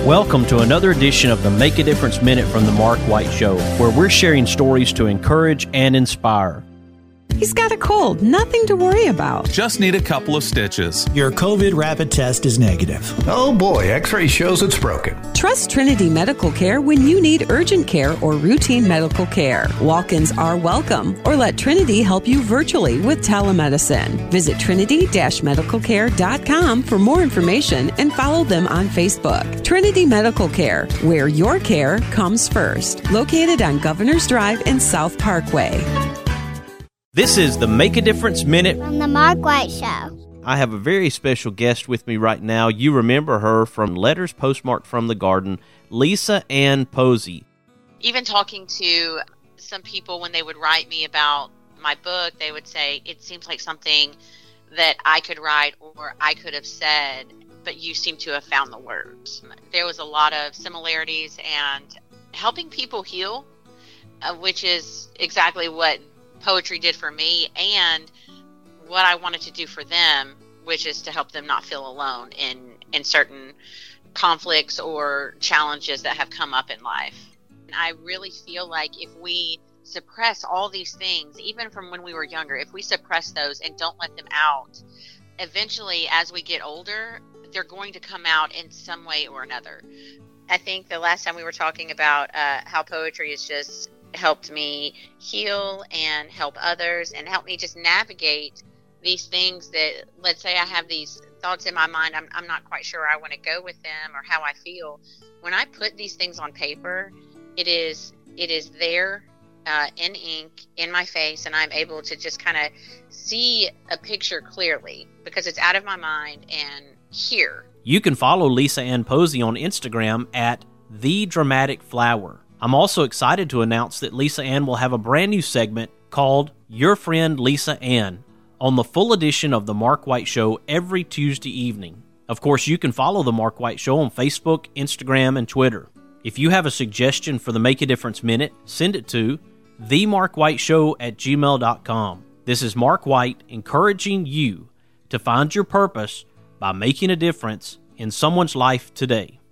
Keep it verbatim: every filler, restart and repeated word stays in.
Welcome to another edition of the Make a Difference Minute from the Mark White Show, where we're sharing stories to encourage and inspire. He's got a cold, nothing to worry about. Just need a couple of stitches. Your COVID rapid test is negative. Oh boy, x-ray shows it's broken. Trust Trinity Medical Care when you need urgent care or routine medical care. Walk-ins are welcome, or let Trinity help you virtually with telemedicine. Visit trinity dash medical care dot com for more information and follow them on Facebook. Trinity Medical Care, where your care comes first. Located on Governor's Drive and South Parkway. This is the Make a Difference Minute from the Mark White Show. I have a very special guest with me right now. You remember her from Letters Postmarked from the Garden, Lisa Ann Posey. Even talking to some people when they would write me about my book, they would say, it seems like something that I could write or I could have said, but you seem to have found the words. There was a lot of similarities and helping people heal, uh, which is exactly what poetry did for me and what I wanted to do for them, which is to help them not feel alone in, in certain conflicts or challenges that have come up in life. And I really feel like if we suppress all these things, even from when we were younger, if we suppress those and don't let them out, eventually as we get older, they're going to come out in some way or another. I think the last time we were talking about uh, how poetry is just helped me heal and help others and help me just navigate these things that, let's say I have these thoughts in my mind, I'm, I'm not quite sure I want to go with them or how I feel. When I put these things on paper, it is it is there uh, in ink in my face, and I'm able to just kind of see a picture clearly because it's out of my mind and here. You can follow Lisa Ann Posey on Instagram at The Dramatic Flower. I'm also excited to announce that Lisa Ann will have a brand new segment called Your Friend Lisa Ann on the full edition of The Mark White Show every Tuesday evening. Of course, you can follow The Mark White Show on Facebook, Instagram, and Twitter. If you have a suggestion for the Make a Difference Minute, send it to the mark white show at gmail dot com. This is Mark White encouraging you to find your purpose by making a difference in someone's life today.